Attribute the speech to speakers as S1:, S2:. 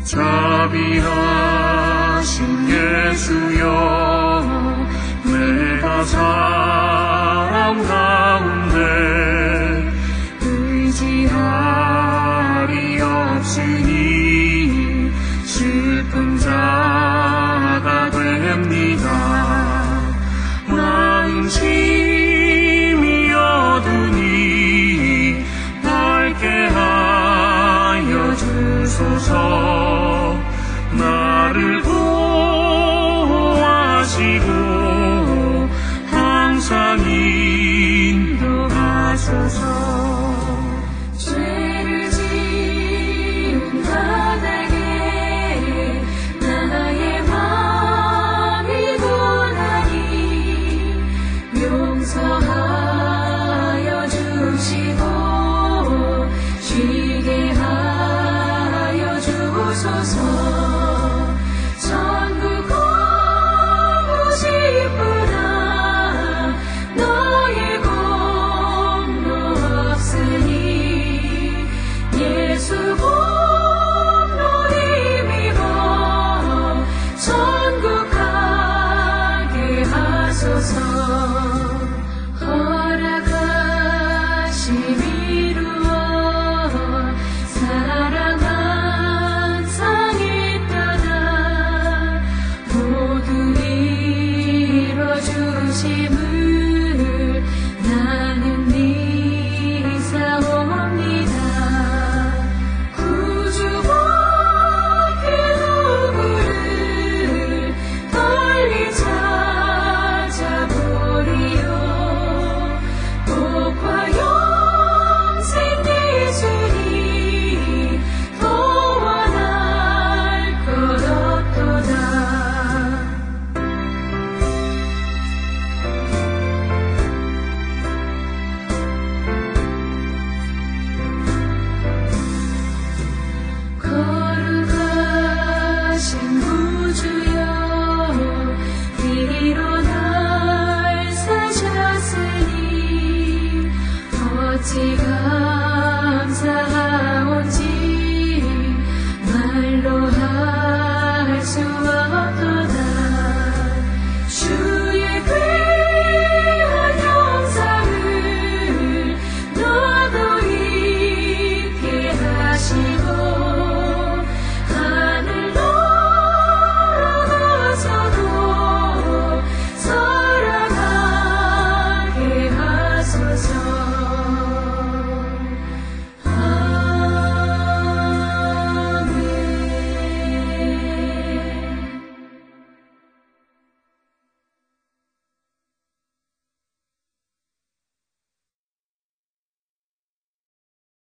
S1: 자비하신 예수여, 내가 사람 가운데 의지할이 없으니 슬픈 자가 됩니다. 마음 짐이 어두니 밝게 하여 주소서. 나를 보호하시고 항상 인도하소서.
S2: 죄를 지은 자에게 나의 마음이 고나니 용서하여 주시고 쉬게 하여 주소서. 천국 가고 싶으나 너의 공로 없으니 예수 공로 힘입어 천국 가게 하소서. 허락하심 이루어 사랑 항상 있다가 모두 이뤄주심을 나는 믿사옵니다. 구주밖에 누구를 빨리 찾아보리요. 복과 영생 예수니 더 원할 것 없도다. 거룩하신 구주여, 이로 날 사셨으니 어찌